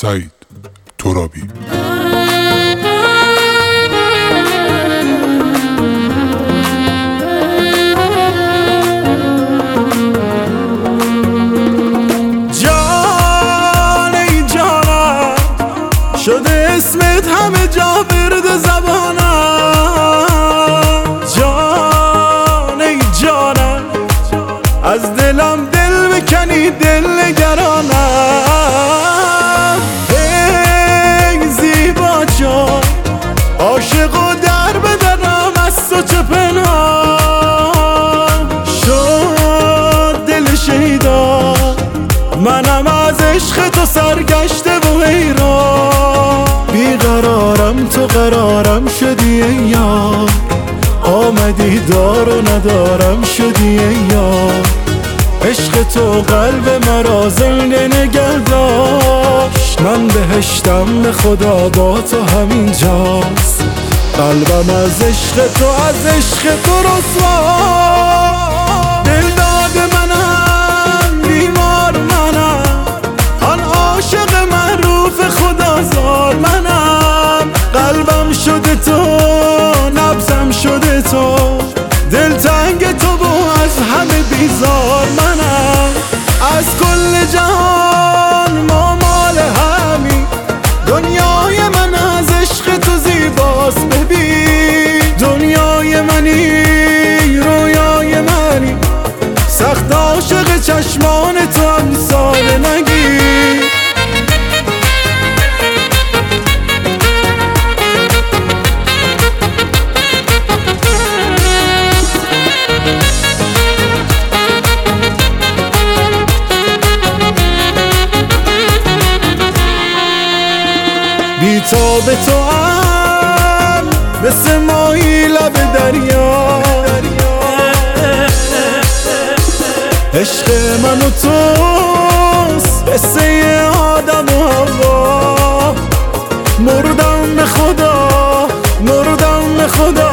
سعید ترابی. جان ای جانم شده اسمت همه جا ورد زبانم. جان ای جانم از دلم دل بکنی دل نگرانم. ای زیبا جان عاشق و در بدنم از تو چه پنهان شد دل شیدا. منم از عشق تو سرگشته و حیران. بیقرارم تو قرارم شدی ای یار. آمدی دار و ندارم شدی ای یار. عشق تو قلب مرا زنده نگه داشت. من بهشتم به خدا با تو همین جاست. قلبم از عشق تو از عشق تو رسوا. دل داده منم بیمار منم. آن عاشق معروف خدا زار منم. قلبم شده تو نبضم شده تو. دل تنگ تو و از همه بیزار منم. از کل جهان ما مال همی. دنیای من از عشق تو زیباست. ببین دنیای منی رویای منی. سخت عاشق چشمان تو امثال نگیر. بی‌تاب تو هم مثل ماهی لب دریا. عشق من و توست مثل آدم و حوا. مردم به خدا مردم به خدا.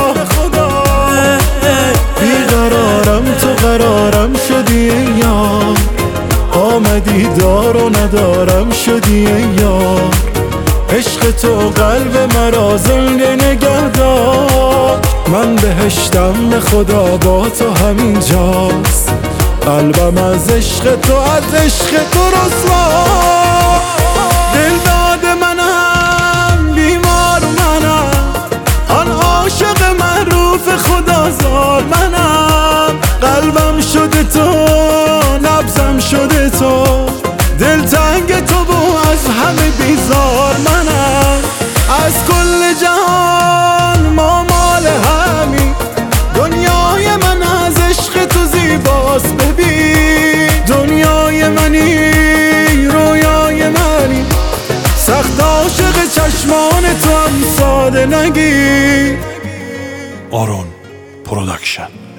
بیقرارم تو قرارم شدی ای یار. آمدی دار و ندارم شدی ای یار. عشق تو قلب مرا زنده نگه دار. من بهشتم به خدا با تو همین جاست. قلبم از عشق تو از عشق تو رسوا. دل داده منم بیمار منم. آن عاشق معروف خدا زار منم. قلبم شده تو نبضم شده تو. دل تنگ تو و از همه بیزار منم. از کل جهان ما مال همی. دنیای من از عشق تو زیباست. ببین دنیای منی رویای منی. سخت عاشق چشمان تو هم ساده نگیر. آرون پروداکشن.